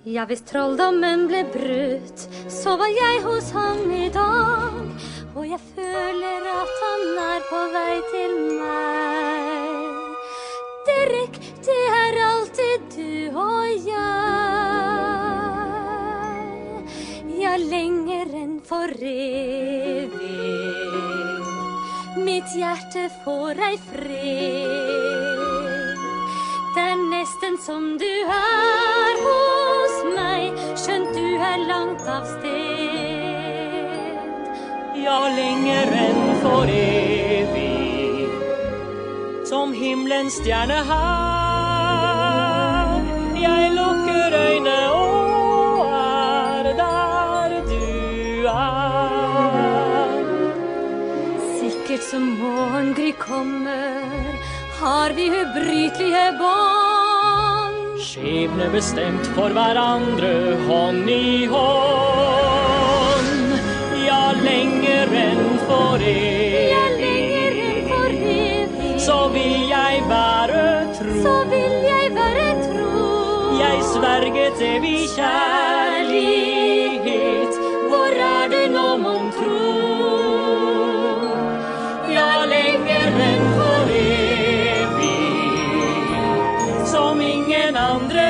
Ja, hvis trolldommen ble brutt, så var jeg hos han i dag, og jeg føler at han er på vei til meg. Derek, det er alltid du og jeg lenger enn for evig. Mitt hjerte får ei fred. Det er nesten som du er hos meg, skjønt du er langt av sted. Ja, lenger enn for evig, som himmelens stjerne her. Jeg lukker øyne og er der du er. Sikkert som morgengry kommer, har vi ubrytelige bånd. Skjebne bestemt for hverandre, hånd i hånd. Ja, lenger enn for evig, Ja, lenger enn for evig, så vil jeg være tro. så vil jeg være tro. Jeg sverget evig kjærlighet, hvor er det nå mon tro? Ja, lenger enn for evig, som ingen andre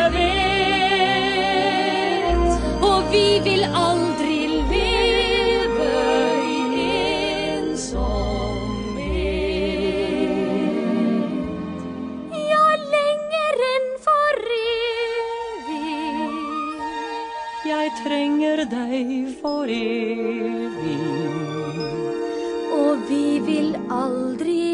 vet. Og vi vil aldri leve i ensomhet. Ja, lenger enn for evig. Jeg trenger deg for evig. Og vi vil aldri